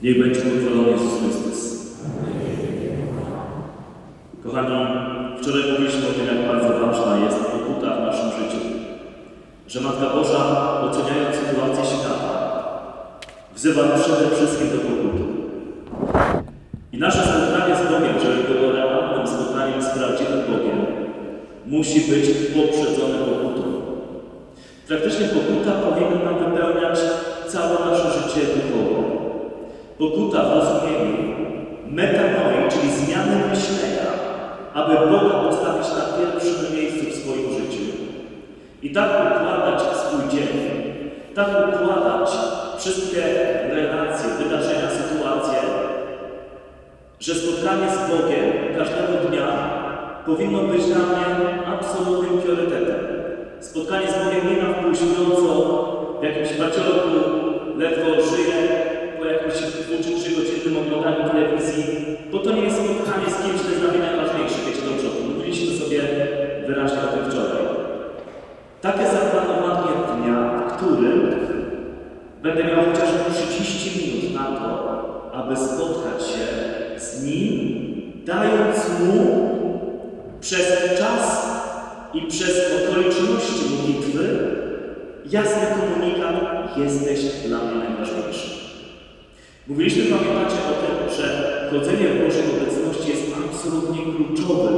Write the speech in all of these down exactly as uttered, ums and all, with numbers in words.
Niech będzie pochwalony Jezus Chrystus. Kochani, wczoraj mówiliśmy o tym, jak bardzo ważna jest pokuta w naszym życiu. Że Matka Boża, oceniając sytuację świata, wzywa przede wszystkim do pokuty. I nasze spotkanie z Bogiem, żeby było realnym spotkaniem z prawdziwym Bogiem, musi być poprzedzone pokutą. Praktycznie pokuta powinna nam wypełniać całe nasze życie duchowe. Pokuta w rozumieniu metanoi, czyli zmiany myślenia, aby Boga postawić na pierwszym miejscu w swoim życiu. I tak układać swój dzień, tak układać wszystkie relacje, wydarzenia, sytuacje, że spotkanie z Bogiem każdego dnia powinno być dla mnie absolutnym priorytetem. Spotkanie z Bogiem nie na wpół śpiąco, w jakimś paciorku, ledwo żyje, po jakimś dwu czy trzygodzinnym oglądaniu telewizji, bo to nie jest spotkanie z kimś, to jest dla mnie najważniejsze, wiecie dobrze, o tym mówiliśmy sobie wyraźnie o tym wczoraj. Takie zaplanowanie dnia, w którym będę miał chociaż trzydzieści minut na to, aby spotkać się z Nim, dając Mu przez czas i przez okoliczności modlitwy jasny komunikat: jesteś dla mnie najważniejszy. Mówiliśmy, pamiętacie o tym, że chodzenie w Bożej obecności jest absolutnie kluczowym,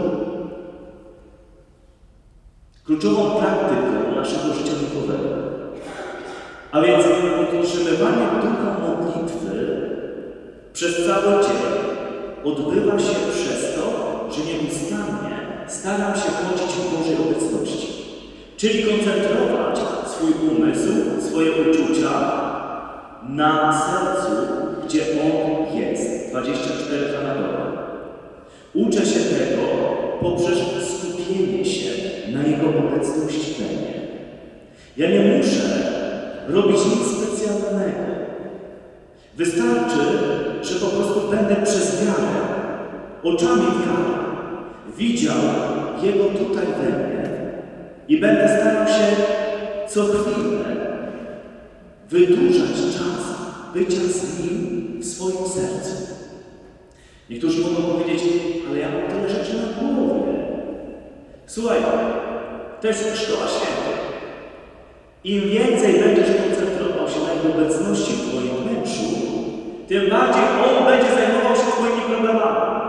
kluczową praktyką naszego życia duchowego. A więc utrzymywanie ducha modlitwy przez cały dzień odbywa się przez to, że nieustannie staram się chodzić w Bożej obecności. Czyli koncentrować swój umysł, swoje uczucia na sercu, gdzie On jest. dwadzieścia cztery na dobę. Uczę się tego poprzez skupienie się na Jego obecności we mnie. Ja nie muszę robić nic specjalnego. Wystarczy, że po prostu będę przez wiarę, oczami wiary, widział Jego tutaj we mnie i będę starał się co chwilę wydłużać czas bycia z Nim w swoim sercu. Niektórzy mogą powiedzieć: ale ja mam tyle rzeczy na głowie. Słuchaj, to jest szkoła święta. Im więcej będziesz koncentrował się na Jego obecności w Twoim wnętrzu, tym bardziej On będzie zajmował się Twoimi problemami.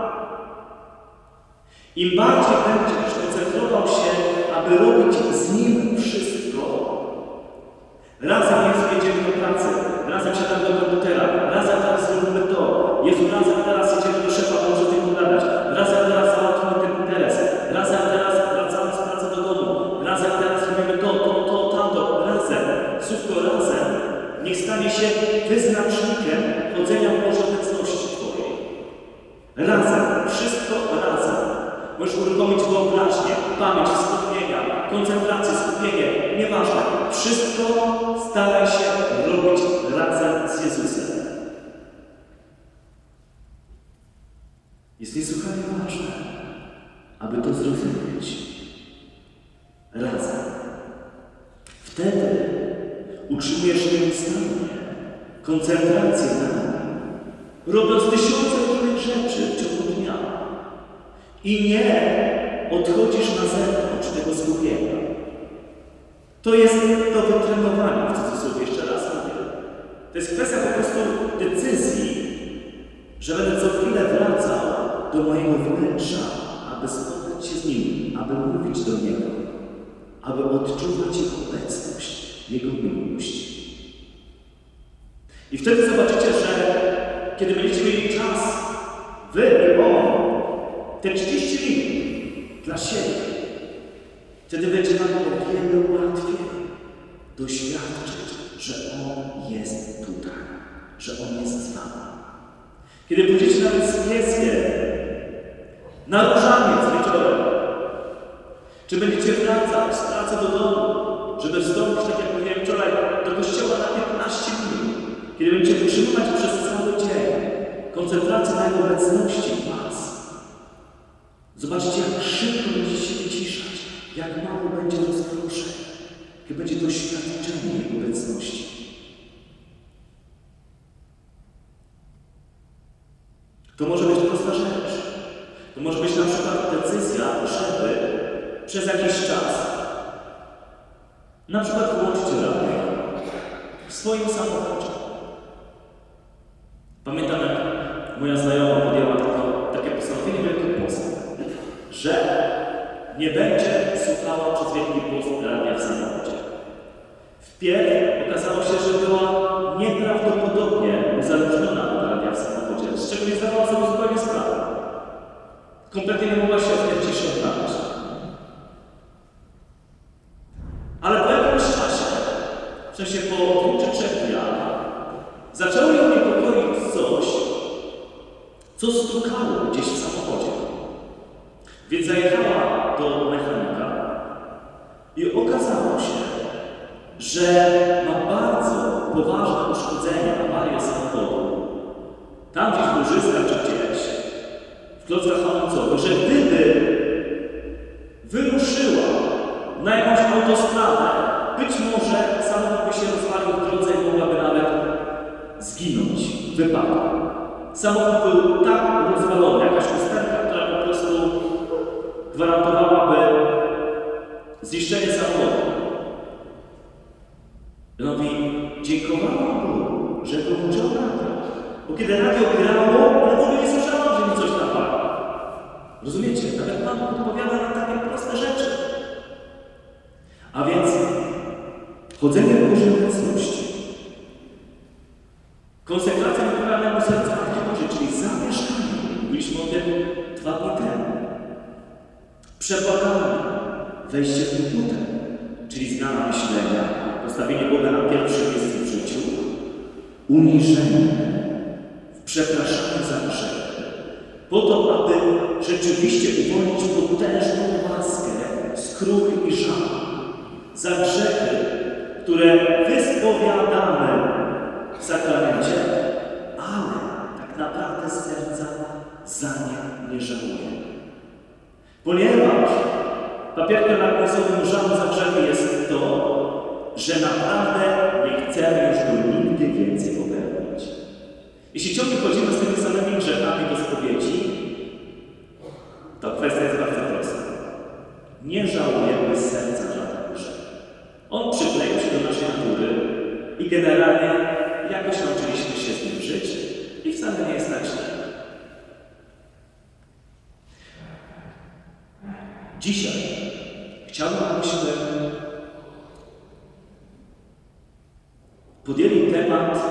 Im bardziej będziesz koncentrował się, aby robić z Nim wszystko, razem Jezu jedziemy do pracy, razem siadamy do komputera, razem teraz zrobimy to, Jezu, razem teraz jedziemy do szefa, może z nim pogadać, razem teraz załatwimy ten interes, razem teraz wracamy z pracy do domu, razem teraz robimy to, to, to, tamto, razem, słówko razem, niech stanie się wyznacznikiem chodzenia w Bożej obecności Twojej. Razem, wszystko razem. Możesz uruchomić wyobraźnię, pamięć, wspomnienia, koncentrację, skupienie, nieważne. Wszystko staraj się robić razem z Jezusem. Jest niesłychanie ważne, aby to zrozumieć. Razem. Wtedy utrzymujesz nieustannie koncentrację na Nim, robiąc tysiące innych rzeczy w ciągu dnia. I nie odchodzisz na zewnątrz tego skupienia. To jest do wytrenowania, w cudzysłowie jeszcze raz mówię. To jest kwestia po prostu decyzji, że będę co chwilę wracał do mojego wnętrza, aby spotkać się z Nim, aby mówić do Niego, aby odczuwać Jego obecność, Jego miłość. I wtedy zobaczycie, że kiedy będziecie mieli czas, wy i On, te trzydzieści minut dla siebie, wtedy będzie nam o wiele łatwiej doświadczyć, że On jest tutaj, że On jest z Wami. Kiedy pójdziecie na wyspieskie, na różaniec wieczorem, czy będziecie wracać z pracy do domu, żeby wstąpić, tak jak mówiłem wczoraj, do kościoła na piętnaście minut, kiedy będziecie utrzymywać przez cały dzień koncentrację na Jego obecności w Was, zobaczcie, jak szybko będziecie się wyciszać, jak mało będzie rozproszeń, jak będzie doświadczenie Jego obecności. To może być prosta rzecz. To może być na przykład decyzja, żeby przez jakiś czas na przykład wyłączyć radio w swoim samochodzie. Pamiętam, jak moja znajoma podjęła to, takie postanowienie Wielkiego Postu, że nie będzie słuchała przez Wielki Post radia w samochodzie. Wpierw okazało się, że była nieprawdopodobnie uzależniona od radia w samochodzie, z czego nie zdawała sobie zupełnie sprawy. Kompletnie nie mogła się w tej ciszy odnaleźć. Ale po jakimś czasie, w sensie po dwóch czy trzech dniach, zaczęło ją niepokoić coś, co stukało gdzieś w samochodzie. Więc zajechała do mechanika i okazało się, że ma bardzo poważne uszkodzenie, awarię samochodu. Tam gdzieś w łożyskach czy gdzieś, w klockach hamulcowych, że gdyby wyruszyła na jakąś autostradę, być może samochód by się rozwalił w drodze i mogłaby nawet zginąć w wypadku. Samochód był tak rozwalony, jakaś usterka, która po prostu gwarantowałaby zniszczenie samochodu. No i dziękowała Bogu, że wyłączyła radio. Bo kiedy radio grało, ja w ogóle nie słyszałam, że mi coś napadło. Rozumiecie? Nawet Pan odpowiada na takie proste rzeczy. A więc chodzenie w Bożej obecności. Konsekracja naturalnego serca Matki Bożej, czyli zamieszkanie. Mówiliśmy o tym dwa dni temu. Przebłaganie, wejście w głupotę, czyli zmiana myślenia, postawienie Boga na pierwsze miejsce w życiu, uniżenie, w przepraszaniu za grzech, po to, aby rzeczywiście uwolnić potężną łaskę skruchy i żalu za grzechy, które wyspowiadamy w sakramencie, ale tak naprawdę z serca za nie nie żałujemy. Ponieważ papierkiem lakmusowym żalu za grzechy jest to, że naprawdę nie chcemy już go nigdy więcej popełnić. Jeśli ciągle chodzimy z tymi samymi grzechami do spowiedzi, to kwestia jest bardzo prosta. Nie żałujemy z serca żadnego grzechu. On przykleił się do naszej natury i generalnie jakoś nauczyliśmy się z nim żyć i wcale nie jest tak źle. Dzisiaj chciałbym, abyśmy podjęli temat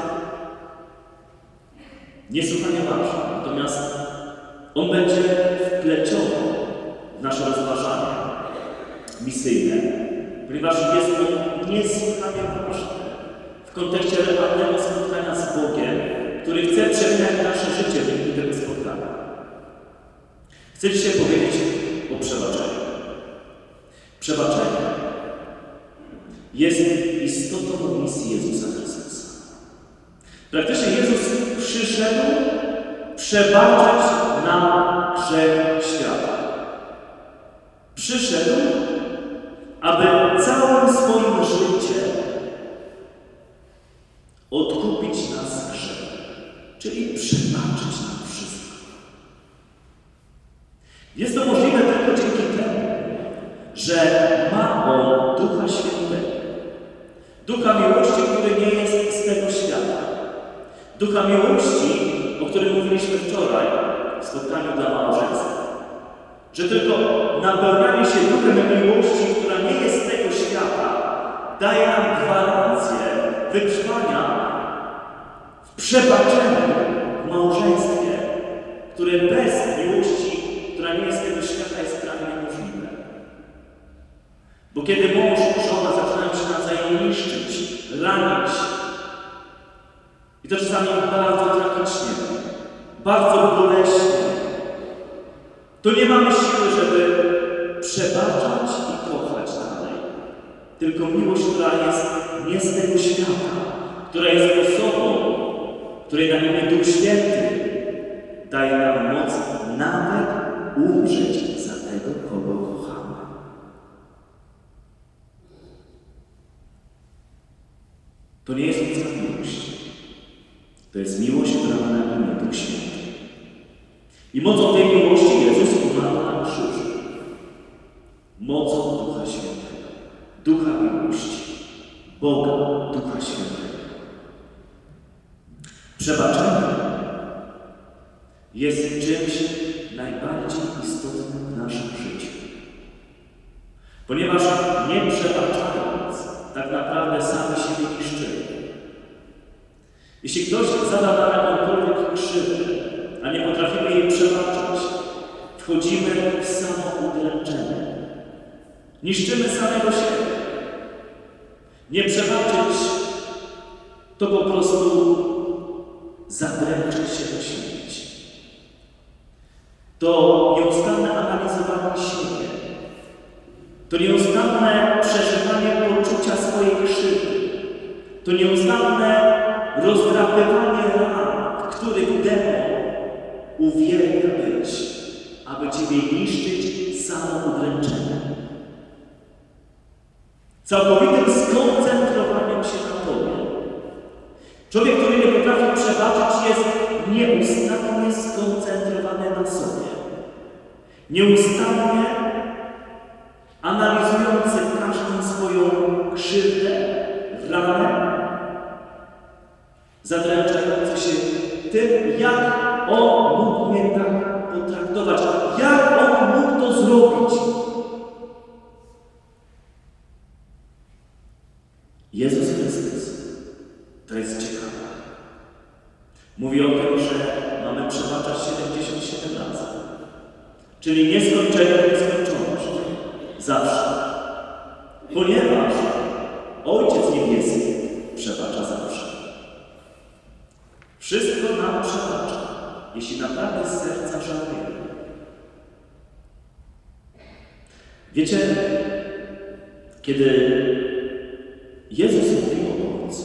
niesłychanie ważny, natomiast on będzie wpleciony w nasze rozważania misyjne, ponieważ jest on niesłychanie ważny w kontekście realnego spotkania z Bogiem, który chce przemieniać nasze życie w wyniku tego spotkania. Chcę dzisiaj powiedzieć o przebaczeniu. Przebaczenie jest istotą misji Jezusa Chrystusa. Praktycznie Jezus przyszedł przebaczać nam grzech świata. Przyszedł, aby całym swoim życiem odkupić nas z grzechu, czyli przebaczyć nam wszystko. Jest to możliwe tylko dzięki temu, że ma On Ducha Świętego. Ducha miłości, który nie jest z tego świata. Ducha miłości, o którym mówiliśmy wczoraj w spotkaniu dla małżeństwa. Że tylko napełnianie się duchem miłości, która nie jest z tego świata, daje nam gwarancję wytrwania w przebaczeniu w małżeństwie, które bez miłości, która nie jest z tego świata, jest prawie niemożliwe. Bo kiedy mąż i żona zaczynają się nawzajem niszczyć, ranić, i to czasami bardzo tragicznie, bardzo boleśnie, to nie mamy siły, żeby przebaczać i kochać dalej. Tylko miłość, która jest nie z tego świata, która jest osobą, której na imię Duch Święty daje nam moc nawet umrzeć za tego, kogo kochamy. To nie jest ludzka miłość. To jest miłość, która ma na imię Duch Święty. I mocą tej miłości Jezus umarł na krzyżu. Mocą Ducha Świętego, Ducha miłości, Boga, Ducha Świętego. Przebaczenie jest czymś najbardziej istotnym w naszym życiu. Ponieważ nie przebaczając, tak naprawdę sami siebie niszczymy. Jeśli ktoś zada nam jakąkolwiek krzywdę, a nie potrafimy jej przebaczać, wchodzimy w samoudręczenie. Niszczymy samego siebie. Nie przebaczyć to po prostu zadręczyć się do śmierci. To nieustanne analizowanie siebie. To nieustanne przeżywanie poczucia swojej krzywdy. To nieustanne rozdrapywanie ran, w których demon uwielbia być, aby Ciebie niszczyć samoudręczeniem. Całkowitym skoncentrowaniem się na Tobie. Człowiek, który nie potrafi przebaczyć, jest nieustannie skoncentrowany na sobie. Nieustannie analizujący każdą swoją krzywdę, ranę, zadręczający się tym, jak on mógł mnie tak potraktować, jak on mógł to zrobić. Jezus Chrystus, to jest ciekawe, mówi o tym, że mamy przebaczać siedemdziesiąt siedem razy, czyli nieskończenie, nieskończoność, zawsze, ponieważ Ojciec Niebieski przebacza zawsze. Wszystko nam przebacza, jeśli naprawdę z serca żałujemy. Wiecie, kiedy Jezus mówił o Ojcu,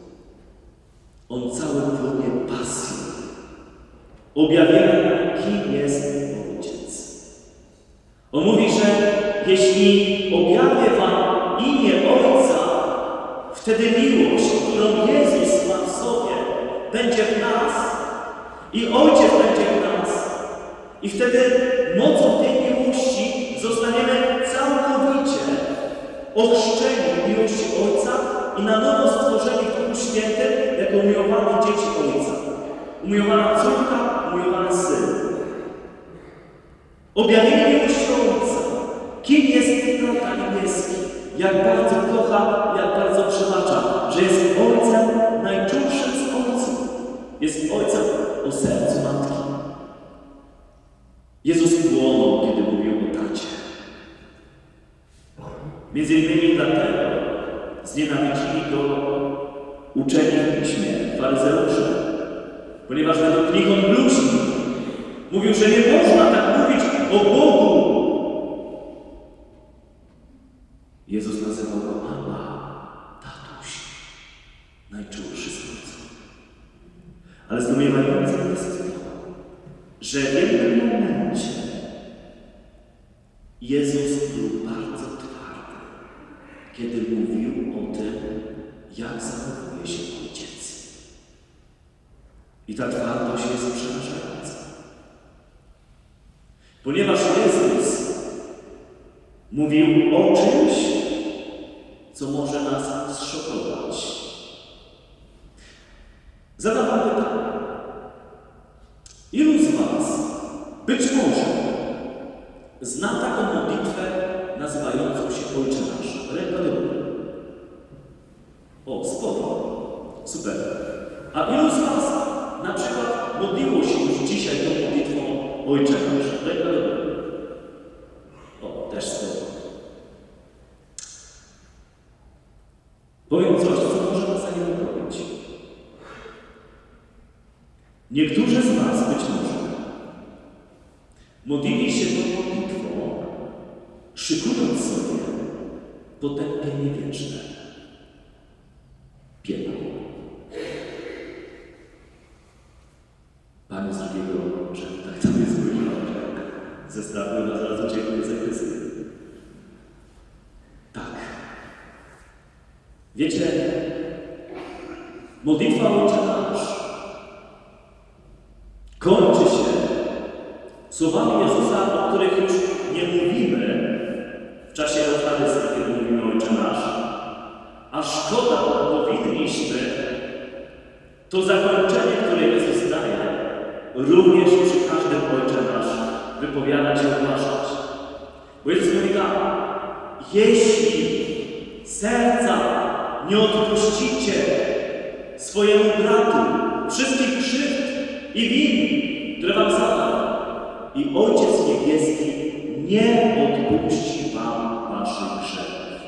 On cały płynie pasją, objawienia, kim jest Ojciec. On mówi, że jeśli objawię wam imię Ojca, wtedy miłość, którą Jezus ma w sobie, będzie w nas i Ojciec będzie w nas. I wtedy mocą tej miłości zostaniemy całkowicie ochrzczeni miłości Ojca i na nowo stworzeni w Duchu Świętym jako umiłowane dzieci Ojca. Umiłowana córka, umiłowany syn. Objawienie miłości Ojca. Kim jest Tata Niebieski? Jak bardzo kocha, jak bardzo przebacza, że jest Ojcem najczulszym z Ojców. Jest Ojcem o sercu Matki. Jezus płonął, kiedy mówił o Tacie. Między innymi dlatego znienawidzili go uczeni w piśmie, faryzeusze, ponieważ według nich on bluźnił. Mówił, że nie można tak mówić o Bogu. Jezus nazywał go Abba, tatuś, najczulszy z Ojców. Ale zdumiewające jest to, że w jednym momencie Jezus był bardzo twardy, kiedy mówił o tym, jak zachowuje się Ojciec. I ta twardość jest przerażająca. Ponieważ Jezus mówił o czymś, co może nas zszokować. Zadam wam pytanie. Ilu z was, być może, zna taką modlitwę nazywającą się Ojcze Nasz? Ręka do góry. O, sporo. Super. A ilu z was na przykład modliło się już dzisiaj tą modlitwą Ojcze Nasz? Ręka do góry. O, też sporo. Powiem coś, co może nas zaniepokoić. Niektórzy z was być może modlili się tą modlitwą, szykując sobie potępienie wieczne. Piekło. Panie z drugiego rzędu, tak to jest mój ze strachu na zaraz ucieknie za Chrystus. Tak. Wiecie, modlitwa Ojcze Nasz kończy się Słowami Jezusa, o których już nie mówimy w czasie Eucharystii, kiedy mówimy Ojcze Nasz, a szkoda, bo powinniśmy to zakończenie, które Jezus daje, również przy każdym Ojcze Nasz wypowiadać i ogłaszać. Bo Jezus mówi tak: jeśli serca nie odpuścicie swojemu bratu wszystkich krzywd i win, które wam zadał, i Ojciec Niebieski nie odpuści wam waszych grzechów.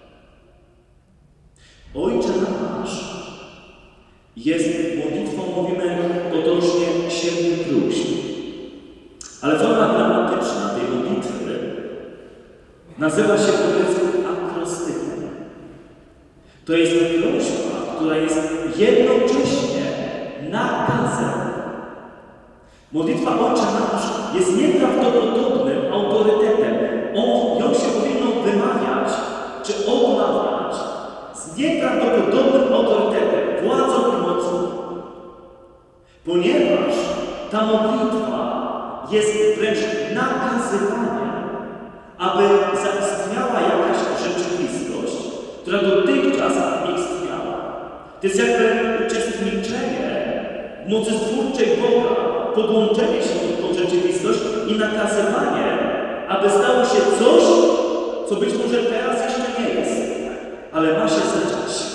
Ojcze nasz jest modlitwą, mówimy potocznie, siedmiu próśb. Ale forma gramatyczna tej modlitwy nazywa się po grecku akrostyką. To jest prośba, która jest jednocześnie nakazem. Modlitwa Ojcze Nasz jest nieprawdopodobnym autorytetem. On, ją się powinno wymawiać, czy odmawiać z nieprawdopodobnym autorytetem, władzą i mocą. Ponieważ ta modlitwa jest wręcz nakazywaniem, aby zaistniała jakaś rzeczywistość, która dotychczas nie istniała. To jest jakby uczestniczenie w mocy stwórczej Boga, podłączenie się pod tą rzeczywistość i nakazywanie, aby stało się coś, co być może teraz jeszcze nie jest, ale ma się zacząć.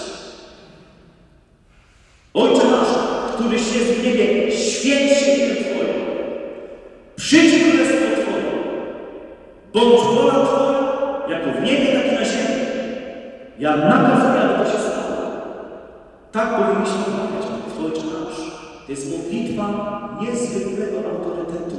Ojcze nasz, któryś jest w niebie, święć się imię Twoje. Przyjdź królestwo Twoje. Bądź wola Twoja, jako w niebie, tak i na ziemi. Ja nakazuję, aby to się stało. Tak powinniśmy mawiać modlitwę Ojcze nasz. To jest modlitwa niezwykłego autorytetu.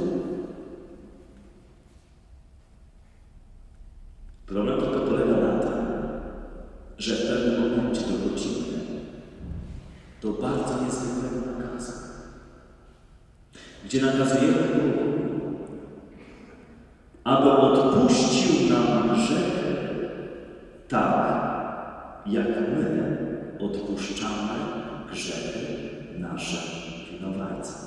Problem tylko polega na tym, że w pewnym momencie dochodzimy do bardzo niezwykłego nakazu, gdzie nakazujemy Bogu, aby odpuścił nam grzechy tak, jak my odpuszczamy grzechy naszym winowajcom.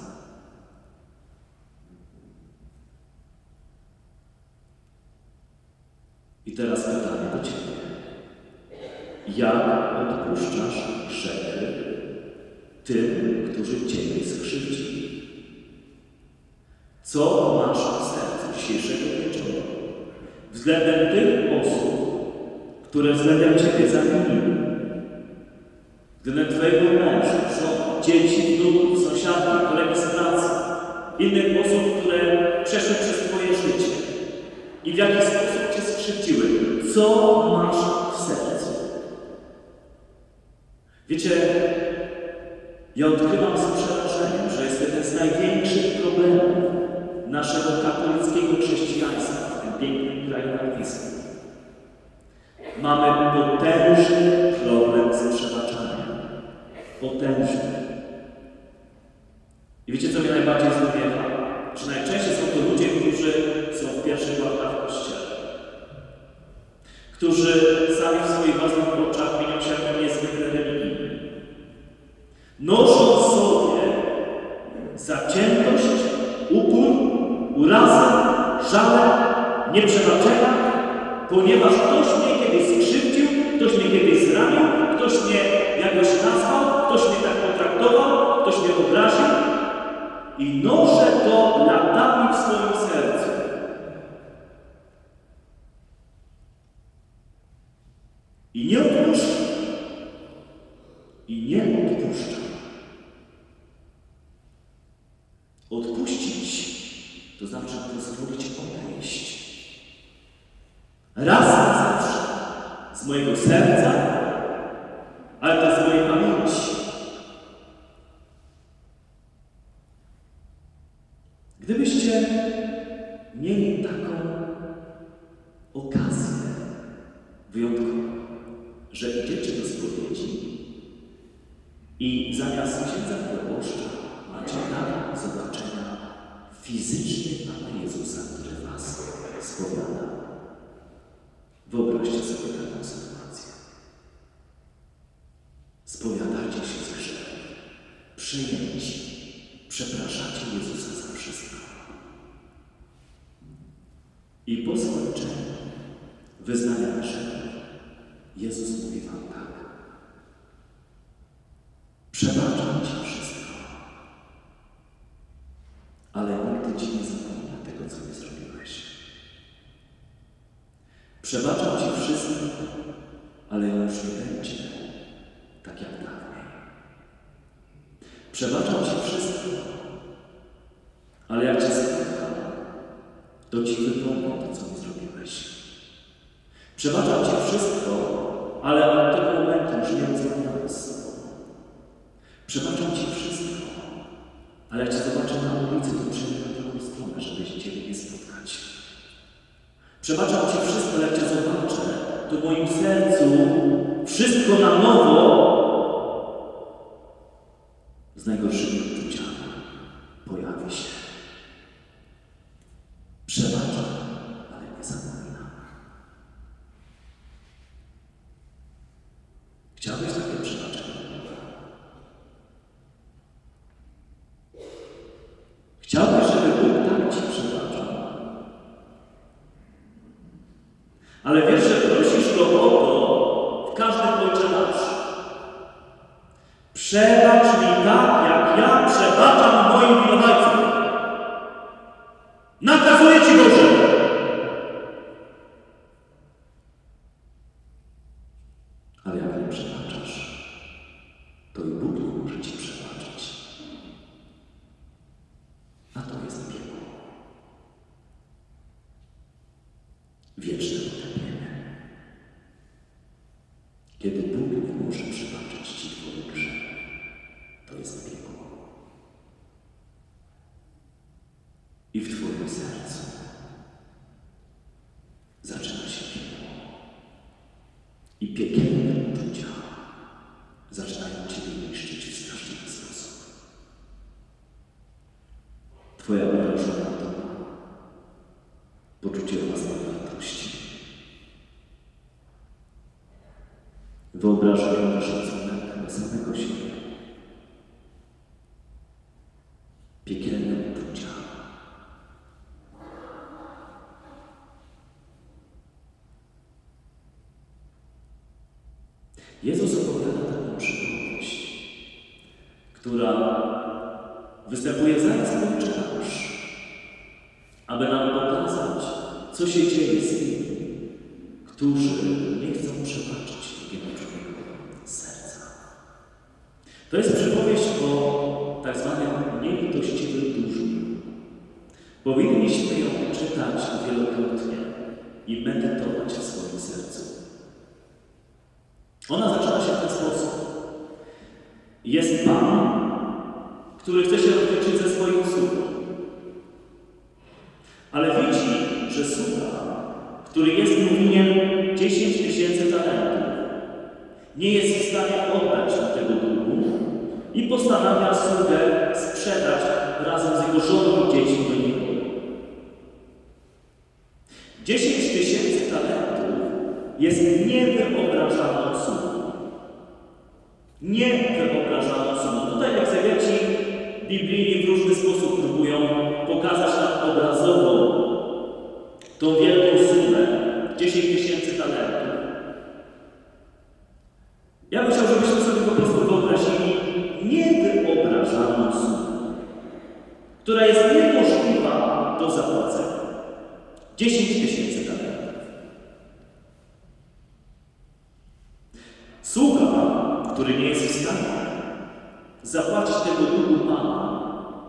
I teraz pytanie do Ciebie. Jak odpuszczasz grzechy tym, którzy Ciebie skrzywdzili? Co masz w sercu dzisiejszego wieczoru względem tych osób, które względem Ciebie zawiniły? Względem Twojego męża, żony, dzieci, wnuków, sąsiadki, kolegi z pracy, innych osób, które przeszły przez Twoje życie i w jaki sposób Cię skrzywdziły. Co masz w sercu? Wiecie, ja odkrywam z przerażeniem, że jest jeden z największych problemów naszego katolickiego chrześcijaństwa w tym pięknym kraju na Wisły. Mamy potężny problem z przebaczaniem. Potężny. I wiecie, co mnie najbardziej zdumiewa? Że najczęściej są to ludzie, którzy są w pierwszych ławkach w kościele. Którzy sami w swoich własnych oczach mienią się jako niezwykle religijni. Noszą sobie zaciętość, upór, urazę, żale, nieprzebaczenia, ponieważ ktoś mnie kiedyś skrzywdził, ktoś mnie kiedyś zranił, ktoś mnie jakoś nazwał, ktoś mnie tak potraktował, ktoś mnie obraził i noszę to latami w swoim sercu. I nie odpuszczam. I nie odpuszczam. Odpuścić to znaczy pozwolić odejść. Raz na zawsze z mojego serca, ale też z mojej pamięci. Gdybyście mieli taką okazję wyjątkową, że idziecie do spowiedzi i zamiast księdza proboszcza macie dar zobaczenia fizycznie Pana Jezusa, który was spowiada. Wyobraźcie sobie taką sytuację. Spowiadacie się z grzechem, przejęci, przepraszacie Jezusa za wszystko. I po skończeniu wyznania grzechów Jezus mówi wam tak: przebaczam ci wszystko, ale nigdy ci nie zapomnę tego, co mi zrobiłeś. Przebaczam ci wszystko, ale już nie będzie tak jak dawniej. Przebaczam ci wszystko, ale jak cię spotkam, to ci wypomnę to, co mi zrobiłeś. Przebaczam ci wszystko, ale od tego momentu już nie rozmawiamy z sobą. Przebaczam ci wszystko, ale jak cię zobaczę na ulicy, to przyjdę na drugą stronę, żeby się ciebie nie spotkać. Przebaczam ci wszystko, ale jak cię zobaczę, to w moim sercu wszystko na nowo z najgorszymi uczuciami pojawi się. Przebaczam, ale nie zapominam. Chciałbyś takie przebaczenie? Chciałbyś, żeby Bóg tak ci przebaczał? Ale wiesz, że prosisz Go o to w każdym Ojcze nasz. Przebacz mi tak, jak ja przebaczam moim winowajcom. Nakazuję ci, Boże! Ale jak nie przebaczasz, to i Bóg nie może ci przebaczyć. A to jest piekło. Wieczne potępienie. Kiedy Bóg nie może przebaczyć ci twoich grzechów, to jest piekło. I w twoim sercu zaczyna się piekło. I piekielne uczucia zaczynają ciebie niszczyć w straszliwy sposób. Twoja wyrażona duma, poczucie własnej wartości, wyobrażenie szacunek do samego siebie, piekielne uczucia. Jezus opowiada taką przypowieść, która występuje zaraz po Ojcze nasz, aby nam pokazać, co się dzieje z tymi, którzy nie chcą przebaczyć drugiemu człowiekowi z serca. To jest przypowieść o tak zwanym nielitościwym dłużniku. Powinniśmy ją czytać wielokrotnie i medytować w swoim sercu. Ona zaczyna się w ten sposób. Jest Pan, który chce się rozliczyć ze swoim sługą. Ale widzi, że sługa, który jest mu winien dziesięć tysięcy talentów, nie jest w stanie oddać mu tego długu i postanawia sługę sprzedać razem z jego żoną i dziećmi do niego. dziesięć tysięcy talentów jest niewyobrażalną sumą. Niewyobrażalną sumą. Tutaj egzegeci biblijni w różny sposób próbują pokazać nam obrazowo tą wielką sumę, dziesięć tysięcy talentów. Ja bym chciał, żebyśmy sobie po prostu wyobrazili niewyobrażalną sumę, która jest niemożliwa do zapłacenia. dziesięć tysięcy talentów. Sługa, który nie jest w stanie zapłacić tego długu Pana,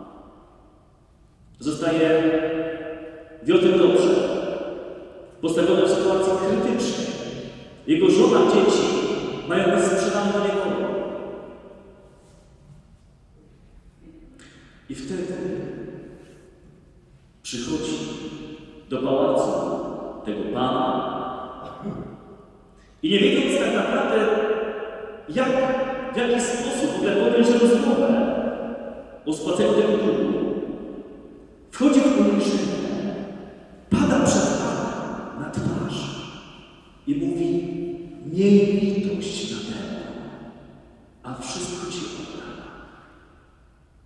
zostaje wie o tym dobrze, postawiony w sytuacji krytycznej. Jego żona, dzieci mają być sprzedane do niego. I wtedy przychodzi do pałacu tego Pana i nie wiedząc tak naprawdę, jak, w jaki sposób w ogóle podjąć rozmowę o spłaceniu tego długu, wchodzi w uniżenie, pada przed Panem na twarz i mówi: miej litość nade mną, a wszystko ci oddam.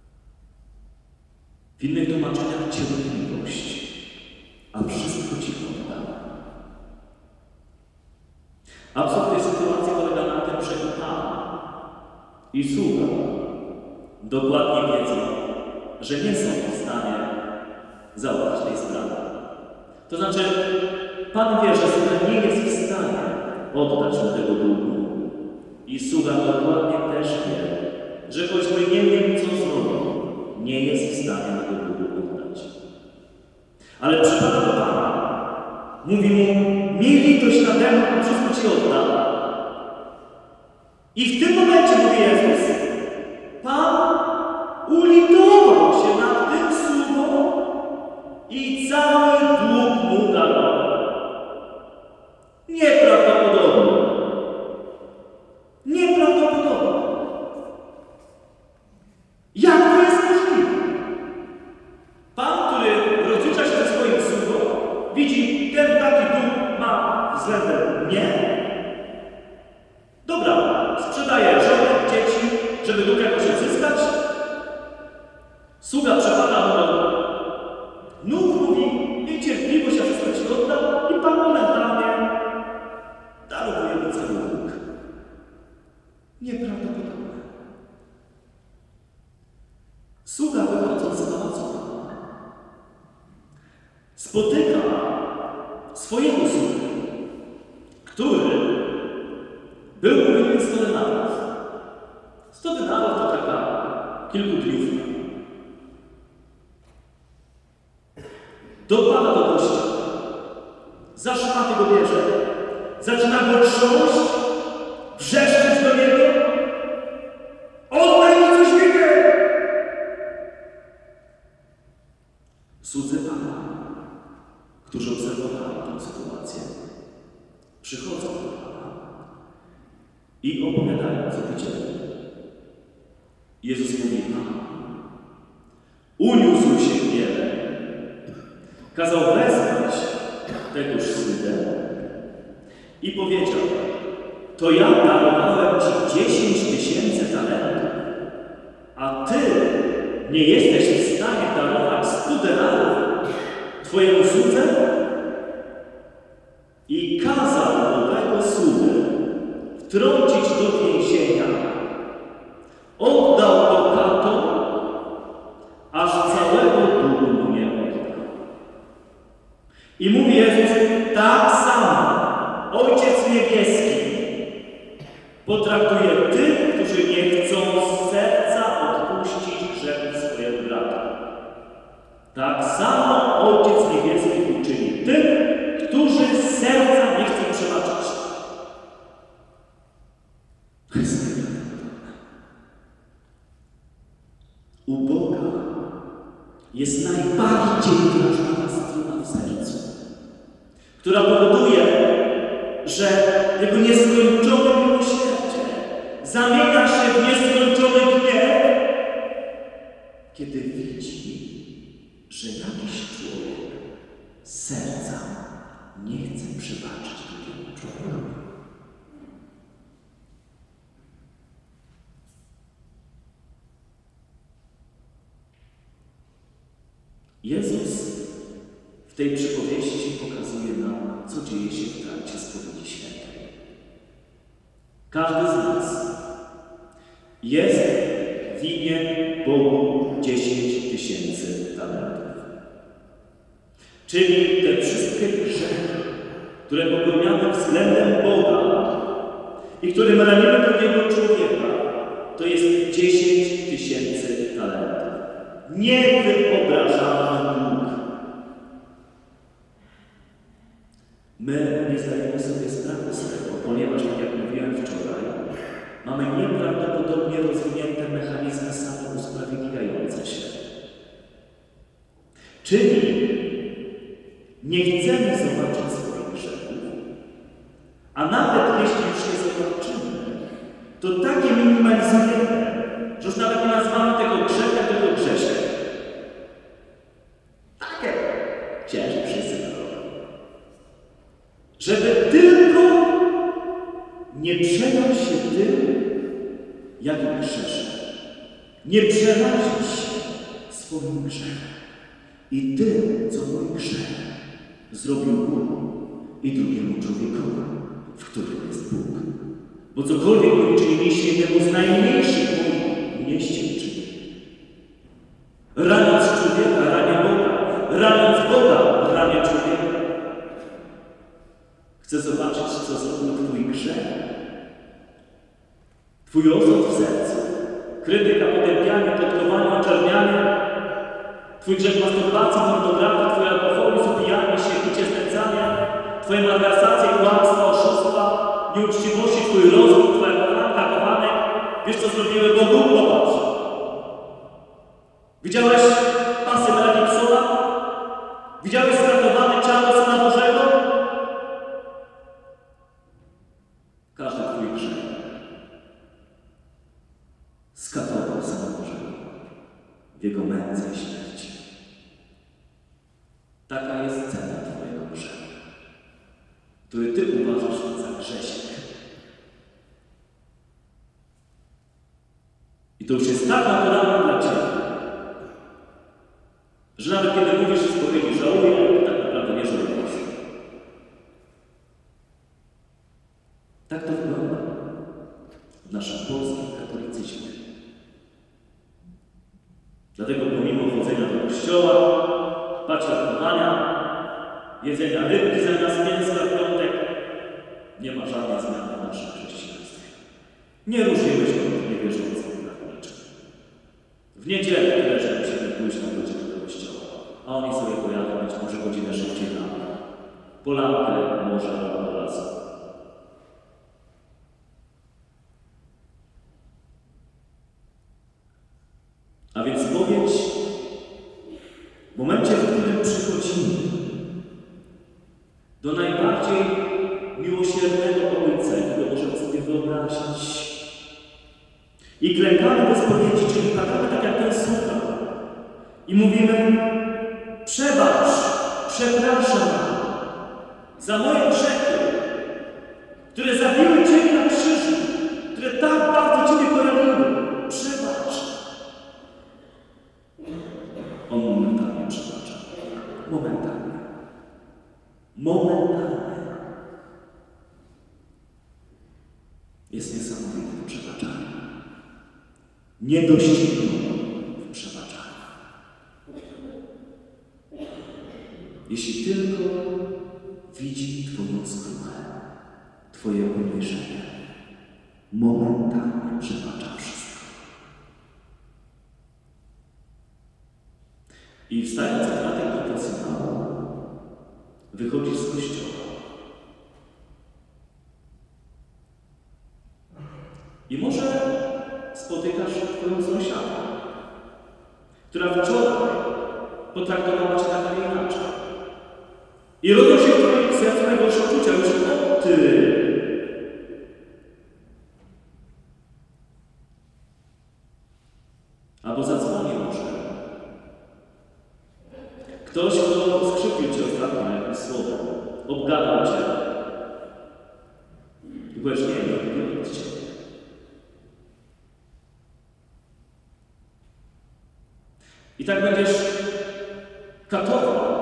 W innych tłumaczeniach cierpliwość, a wszystko ci oddam. i sługa dokładnie wiedzą, że nie są w stanie załatwić tej sprawy. To znaczy, Pan wie, że sługa nie jest w stanie oddać mu tego długu. I sługa dokładnie też wie, że choćby nie wiem, co zrobił, nie jest w stanie tego długu oddać. Ale przypada do Pana. Mówi mu, miej litość nade mną, a wszystko Ci oddam. I w tym momencie mówi Jezus, Pan ulitował się nad tym sługą i cały dług mu darował. Nieprawdopodobne. Nieprawdopodobne. Jak to jest możliwe? Pan, który rozlicza się ze swoim sługą, widzi, ten taki dług ma względem mnie. Dobra, sprzedaje żonę, dzieci, żeby dług jakoś odzyskać. Sługa przepada mu do nóg, mówi, miej cierpliwość, ja wszystko Ci oddam i Pan momentalnie daruje mu cały dług. Nieprawdopodobne. Sługa wychodząc z pałacu spotyka swojego sługę, który był mu winien sto denarów. sto denarów to taka kilkudniówka. Dopada do gościa, za szmaty go bierze, zaczyna go trząść, wrzeszczeć do niego. Oddaj mi coś więcej! Słudzy Pana, którzy obserwowali tę sytuację, przychodzą do Pana i opowiadają, co widzieli. Jezus mówi Pan, uniósł się gniewem, kazał wezwać tegoż sługę i powiedział, to ja darowałem Ci dziesięć tysięcy talentów, a Ty nie jesteś w stanie darować stu denarów Twojemu słudze? I kazał owego sługę wtrącić do więzienia. Oddał go katom, aż całego długu mu nie oddał. I mówi Jezus, tak samo Ojciec Niebieski potraktuje tych, którzy nie chcą z serca odpuścić grzechów swojego brata. Tak samo Ojciec Niebieski uczyni tym, którzy z serca nie chcą przebaczyć. To jest nieprawdopodobne. U Boga jest najbardziej wrażliwa strona w sercu, która powoduje, że Jego nieskończone miłosierdzie zamienia się w nieskończony gniew, kiedy widzi, że jakiś człowiek z serca nie chce przebaczyć drugiemu człowiekowi. Jezus w tej przypowieści pokazuje nam, co dzieje się w trakcie spowiedzi świętej. Każdy z nas jest winien Bogu dziesięć tysięcy talentów. Czyli te wszystkie grzechy, które popełniamy względem Boga i którym ranimy drugiego człowieka, to jest dziesięć tysięcy talentów. Niewyobrażalny dług. My nie zdajemy sobie sprawy z tego, ponieważ, tak jak mówiłem wczoraj, mamy nieprawdopodobnie rozwinięte mechanizmy samousprawiedliwiające się. Czyli nie chcemy zobaczyć swoich grzechów, a nawet jeśli już je zobaczymy, to takie minimalizujemy, że już nawet nie nazywamy tego grzechem, tylko grzeszem. Takie ciężkie wszyscy to robią. Żeby tylko nie przelać się tym, jak grzeszę. Nie przerazić się swoim grzechem i tym, co mój grzech zrobił Bogu i drugiemu człowiekowi, w którym jest Bóg. Bo cokolwiek uczyniliście jednemu z najmniejszych moich, nieście uczynili. Raniąc człowieka, ranię Boga. Raniąc Boga, ranię człowieka. Chcę zobaczyć, co zrobił Twój grzech. Twój osąd w sercu. Krytyka, potępianie, plotkowanie, oczernianie. Twój grzech masturbacji, pornografii, Twoje alkoholizm, upijanie się, picie, znęcanie. Twoje malwersacje, kłamstwa, oszustwa, nieuczciwości, Twój rozwód, Twoja kochanka, kochanek. Wiesz, co zrobiły Bogu? Popatrz. Widziałeś pasy Mela Gibsona? Widziałeś skratowane ciało Syna Bożego? Każdy Twój grzech skatował Syna Bożego w Jego męce i śmierci. Taka jest cena Twojego grzechu, który Ty uważasz za grzeszek. I to już jest tak naturalne dla Ciebie, że nawet kiedy mówisz w spowiedzi żałuję, to tak naprawdę nie żałujesz. Tak to wygląda w naszym polskim katolicyzmie. Dlatego pomimo chodzenia do kościoła, patrzenia, jedzenia rybki zamiast mięsa w piątek, nie ma żadnej zmiany w naszym chrześcijaństwie. Nie różnimy się od niewierzących na niczym. W niedzielę tyle, że musimy pójść na godzinę do kościoła, a oni sobie pojadą być może godzinę szybciej na polankę, może albo do lasu. A więc spowiedź w momencie, w którym przychodzimy do najbardziej miłosiernego Ojca, jakiego możemy sobie wyobrazić, i klękamy do spowiedzi, czyli płakamy tak jak ten sługa, i mówimy: przebacz, przepraszam za moje grzechy, które zabiły Ciebie na krzyżu, które tak bardzo Ciebie poraniły. Przebacz. On momentalnie przebacza. Momentalnie. Momentalnie. Jest niesamowity w przebaczaniu. Niedościgniony w przebaczaniu. Jeśli tylko widzi Twoją skruchę, Twoje uniżenie, momentalnie przebacza wszystko. I wstając na kratek konfesjonalny, wychodzisz z kościoła. I może spotykasz Twoją sąsiadkę, która wczoraj potraktowała Cię tak, a nie inaczej. I rodzą się w Twoim sercu najgorsze uczucia, już o Ty. Albo zadzwoni może ktoś, kto skrzypił Cię ostatnio na jakimś słowem, obgadał Cię. I powiesz: nie, nie, nie od Ciebie. I tak będziesz katował,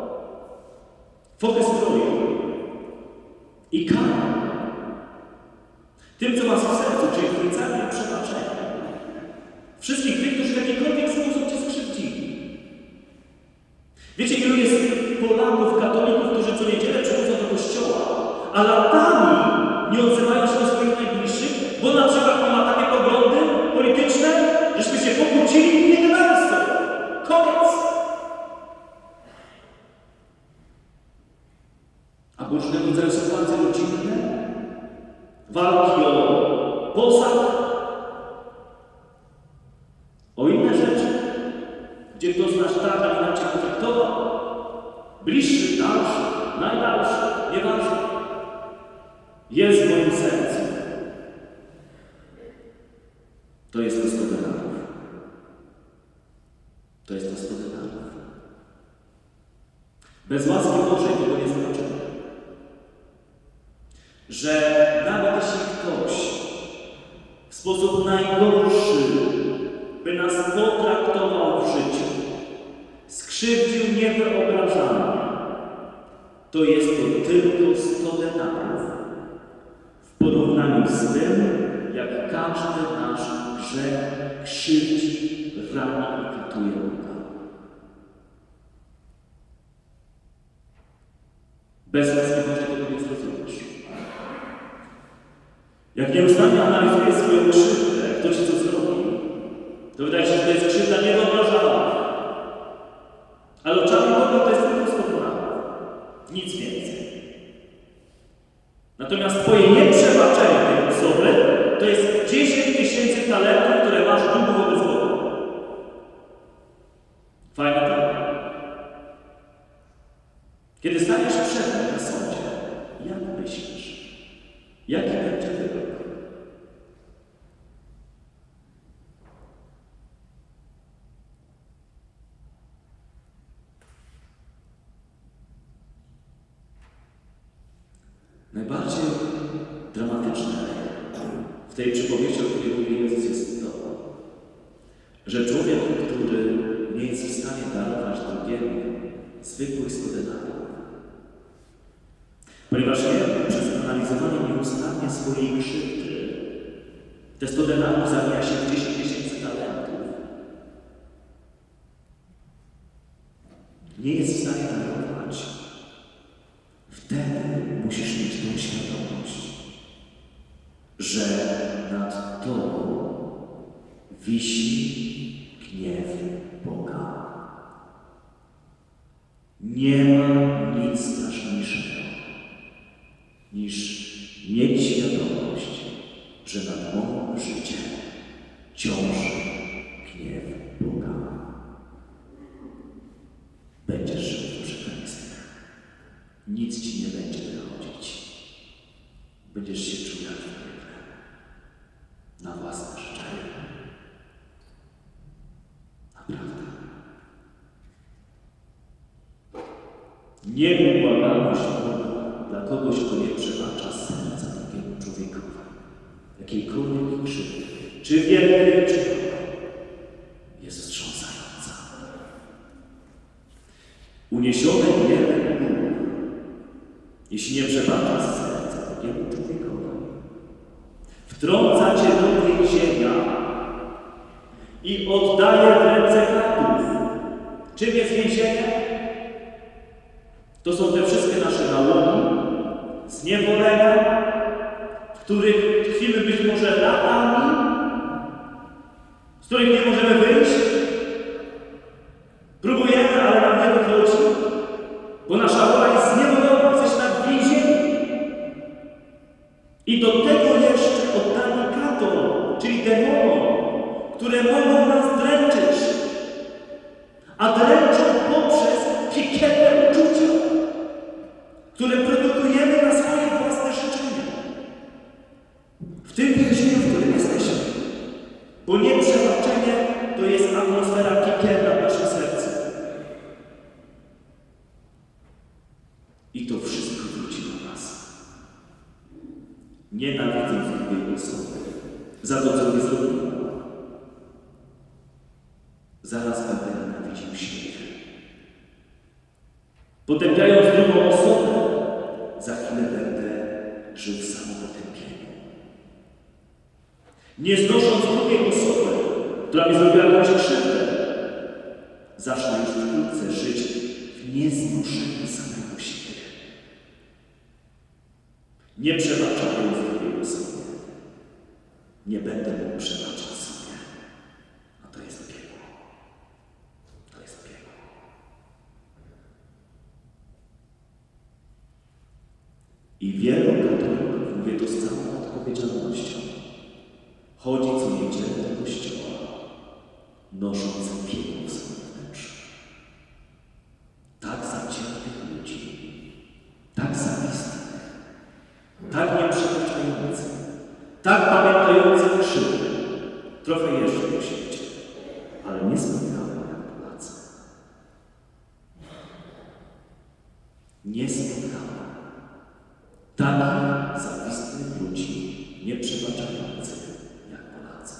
fokus stroju i karał tym, co masz w sercu, czyli chwycanie i przebaczenie wszystkich tych, którzy w jakikolwiek sposób Cię skrzywdzili. Wiecie, ilu jest Polaków, katolików, którzy co niedzielę przychodzą do kościoła, a latami nie odzywają się do swoich najbliższych, bo na przykład on ma takie poglądy polityczne, żeśmy się pokłócili i nie gadamy z sobą. Koniec! A różnego rodzaju sytuacje rodzinne, walki o posag, o inne rzeczy, gdzie ktoś nas tak, a inaczej potraktował, bliższy, dalszy, najdalszy, nieważne, jest w moim sercu. To jest to sto denarów. To jest to sto denarów. Bez łaski Bożej tego nie zobaczymy. Że nawet jeśli ktoś w sposób najgorszy by nas potraktował w życiu, skrzywdził niewyobrażalnie, to jest to tylko sto denarów w porównaniu z tym, jak każdy nasz grzech krzywdzi, rani i katuje Boga. Bez łaski Bożej tego nie zrozumiesz. Jak nieustannie analizujesz swoją krzywdę, kto ci co zrobił, to wydaje się, że to jest krzywda niewyobrażalna. Ale oczami Boga to jest tylko sto dolarów. Nic więcej. Natomiast twoje nieprzebaczenie tej osoby to jest dziesięć tysięcy talentów, które masz długo wobec Boga. Fajne to? Kiedy staniesz przed nim na sądzie, jak myślisz? Jaki będzie wyrok? Najbardziej dramatyczne w tej przypowieści, o której mówi Jezus, jest to, że człowiek, który nie jest w stanie darować drugiemu zwykłych sto denarów, ponieważ jeden przez analizowanie nieustannie swojej krzywdy te sto denarów zamija się w dziesięć tysięcy talentów, nie jest w stanie darować. Wtedy musisz mieć tą świadomość, że nad tobą wisi gniew Boga. Nie ma nic straszniejszego niż mieć świadomość, że nad moim życiem ciąży gniew Boga. Będziesz żył w przekleństwie. Nic ci nie będzie wychodzić. Będziesz się czuł jak w piekle. Na własne życzenie. Naprawdę. Nieubłagalność Boga dla kogoś, kto nie przebacza z serca takiemu człowiekowi. Jakiejkolwiek krzywdy, czy wielkiej, czy małej, jest wstrząsająca. Uniesiony gniewem Bóg, jeśli nie przebacza z serca takiemu człowiekowi, wtrąca cię do więzienia i oddaje w ręce katów. Czym jest więzienie? To są te wszystkie nasze nałogi, zniewolenia, w których tkwimy być może latami, z których nie możemy wyjść. Próbujemy, ale nam nie wychodzi, bo nasza wola jest zniewolona, jesteśmy jak w więzieniu. I do tego jeszcze oddani katom, czyli demonom, które mogą nas dręczyć, a dręczą poprzez piekielne uczucia, które produkujemy na swoje własne życzenia. W tym więzieniu, w którym jesteśmy. Bo nieprzebaczenie to jest atmosfera piekielna w naszym sercu. I to wszystko wróci do nas. Nienawidząc drugiej osoby za to, co nie zrobiła. Zaraz będę nienawidził siebie. Potępiając drugą osobę, za chwilę będę żył w samopotępieniu. Nie znosząc drugiej osoby, która mi zrobiła jakąś krzywdę, zacznę już wkrótce żyć w nieznoszeniu samego siebie. Nie przebaczając drugiej osobie, nie będę mógł przebaczać sobie. A to jest piekło. To jest piekło. I wielu katolików, mówię to z całą odpowiedzialnością, chodzi co niedzielę do kościoła, nosząc piekło w swoim wnętrzu. Tak zaciętych ludzi, tak zawistnych, tak nieprzebaczających, tak pamiętających krzywdę, trochę jeszcze po świecie, ale nie spotkałem jak Polacy. Nie spotkałem takich zawistnych ludzi, nieprzebaczających jak Polacy.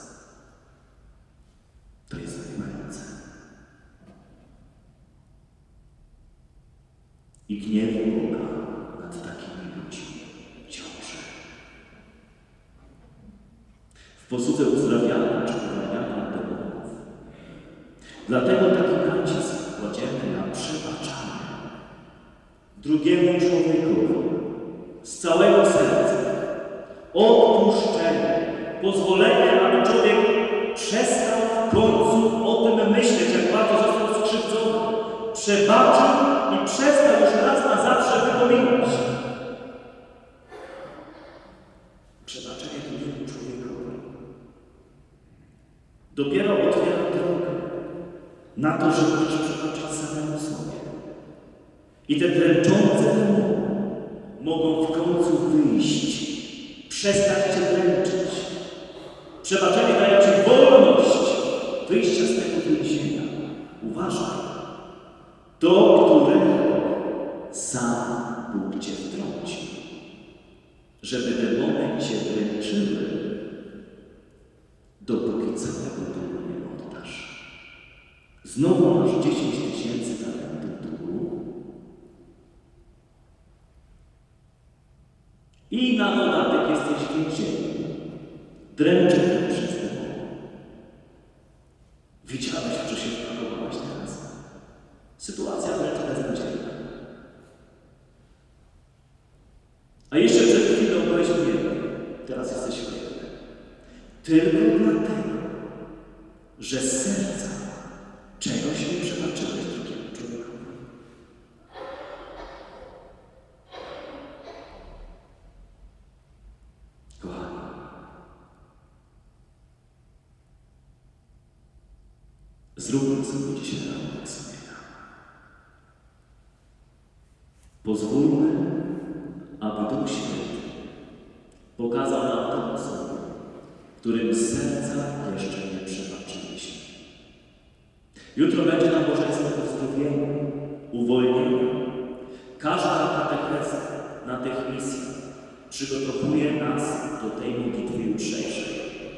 To jest zdumiewające. I gniew Boga nad takimi ludźmi ciąży. posłudze uzdrawiania czy uwalniania od demonów. Dlatego taki nacisk kładziemy na przebaczanie drugiemu człowiekowi z całego serca, odpuszczenie, pozwolenie, aby człowiek przestał w końcu o tym myśleć, jak bardzo został skrzywdzony, przebaczył i przestał już raz na zawsze wypominać. Przebaczenie drugiemu człowiekowi dopiero otwiera drogę na to, że możesz przebaczyć samemu sobie. I te dręczące demony mogą w końcu wyjść, przestać cię dręczyć. Przebaczenie daje ci wolność wyjścia z tego więzienia. Uważaj, do którego sam Bóg cię wtrąci, żeby demony cię dręczyły, dopóki całego domu nie oddasz. Znowu masz dziesięć tysięcy talentów długu i na dodatek jesteś w więzieniu, dręczony przez demony. Widziałeś, w co się wpakowałeś teraz? Sytuacja wręcz beznadziejna. A jeszcze przed chwilą byłeś biedny, teraz jesteś biedny. Tylko dlatego, że z serca czegoś nie przebaczyłeś drugiemu człowiekowi. Kochani, zróbmy sobie dzisiaj rachunek sumienia. Pozwólmy, aby Duch Święty pokazał nam tę osobę, którym z serca jeszcze nie przebaczyliśmy. Jutro będzie nabożeństwo uzdrowienia, uwolnienia. Każda katecheza na tych misjach przygotowuje nas do tej modlitwy jutrzejszej.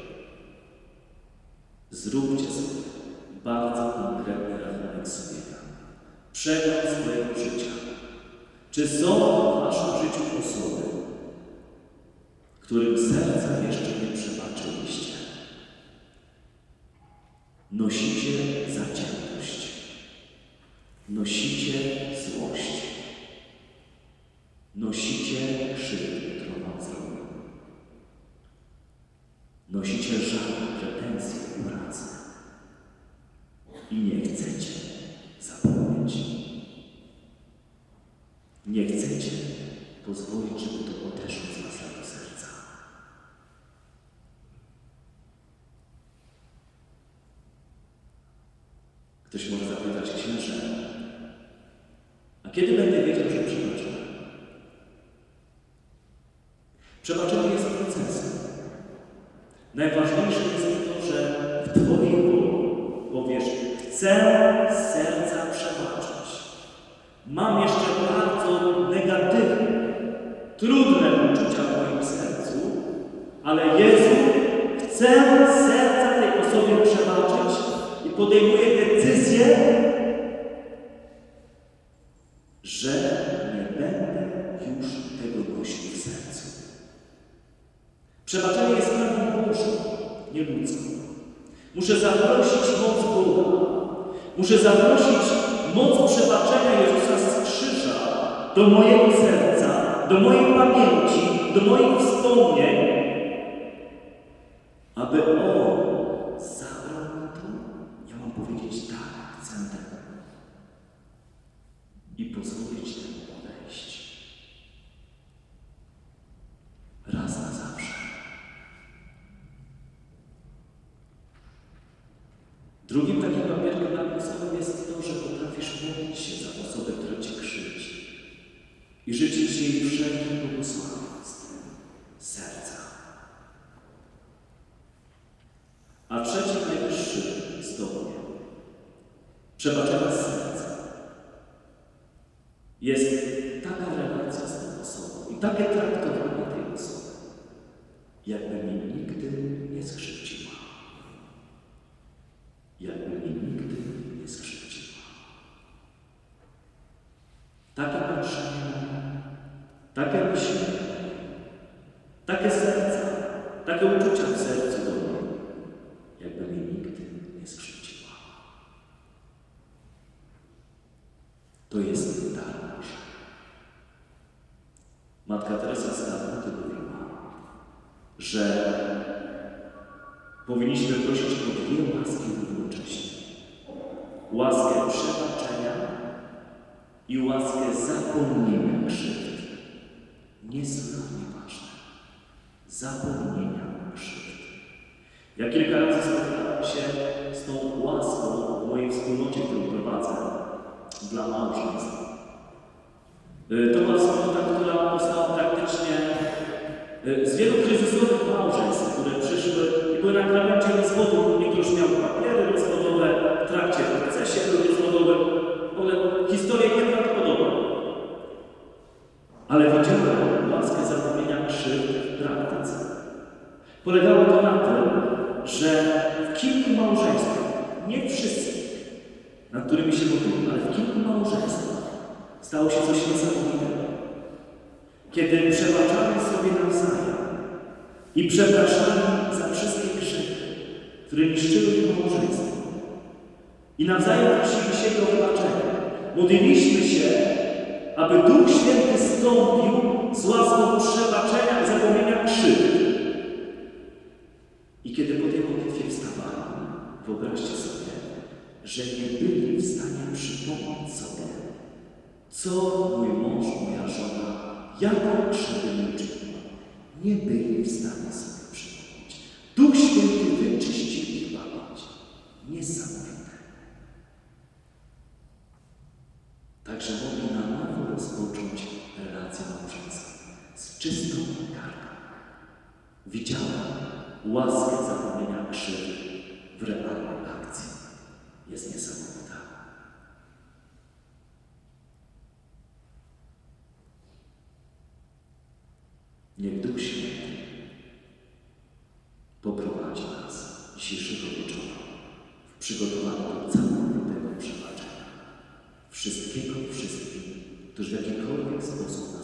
Zróbcie sobie bardzo konkretny rachunek sumienia. Przegląd swojego życia. Czy są w waszym życiu osoby, którym serca jeszcze nie przebaczyliście? Nosicie zaciętość, nosicie złość, nosicie krzywdę, którą wam zrobił, nosicie żal, pretensje, urazę i nie chcecie zapomnieć. Nie chcecie pozwolić, żeby to odeszło z waszego serca. Ktoś może zapytać: księże, a kiedy będę wiedział, że przebaczyłem? Przebaczenie jest procesem. Najważniejsze jest to, że w twojej woli powiesz: chcę z serca przebaczyć. Mam jeszcze bardzo negatywne, trudne uczucia w moim sercu, ale Jezu, chcę z serca tej osobie przebaczyć i podejmuję decyzję, że nie będę już tego nosił w sercu. Przebaczenie jest sprawą Bożą, nie ludzką. Muszę zaprosić moc Boga. Muszę zaprosić moc przebaczenia Jezusa z krzyża do mojego serca, do mojej pamięci, do moich wspomnień, aby On zabrał mi to. Ja mam powiedzieć: tak, chcę tego. I pozwolić temu odejść. Raz na zawsze. Drugim takim papierkiem napisowym jest to, że potrafisz modlić się za osobę, która cię krzywdzi i życzyć jej wszelkich błogosławieństw z serca. A trzeci, najwyższy stopień przebaczenia z serca jest taka relacja z tą osobą i takie traktowanie tej osoby, jakby mnie nigdy nie skrzywdziła. Jakby mnie nigdy nie skrzywdziła. Takie patrzenie, takie myślenie, takie serca, takie uczucia w sercu do mnie To jest dar Boży. Matka Teresa z Kalkuty mówiła, że powinniśmy prosić o dwie łaski równocześnie. Łaskę przebaczenia i łaskę zapomnienia krzywd. Niesłychanie ważne. Zapomnienia krzywd. Ja kilka razy spotkałem się z tą łaską w mojej wspólnocie, którą prowadzę dla małżeństw. To była wspólnota, która powstała praktycznie z wielu kryzysowych małżeństw, które przyszły i były na krawędzi rozwodu. Niektórzy miał papiery rozwodowe w trakcie procesie rozwodowym. W ogóle historia nieprawdopodobna. Ale widziałem łaskę zapomnienia krzywd w praktyce. Polegało to na tym, że w kilku małżeństwach, nie wszystkich, nad którymi się modlimy, ale w kilku małżeństwach stało się coś niesamowitego. Kiedy przebaczamy sobie nawzajem i przepraszamy za wszystkie grzechy, które niszczyły małżeństwo i nawzajem prosili siebie o wybaczenie, modliliśmy się, aby Duch Święty zstąpił z łaską przebaczenia i zapomnienia krzywd. I kiedy po tej modlitwie wstawali, wyobraźcie sobie, że nie byli w stanie przypomnieć sobie, co mój mąż, moja żona, jaką krzywdę mi uczyniła. Nie byli w stanie sobie przypomnieć. Duch Święty wyczyścił ich pamięć. Niesamowite. Także mogli na nowo rozpocząć relację małżeńską z czystą kartą. Widziałem łaskę zapomnienia krzywd w realnej akcji. Jest niesamowita. Niech Duch Święty poprowadzi nas dzisiejszego wieczoru w przygotowaniu do całkowitego przebaczenia. Wszystkiego wszystkim, którzy w jakikolwiek sposób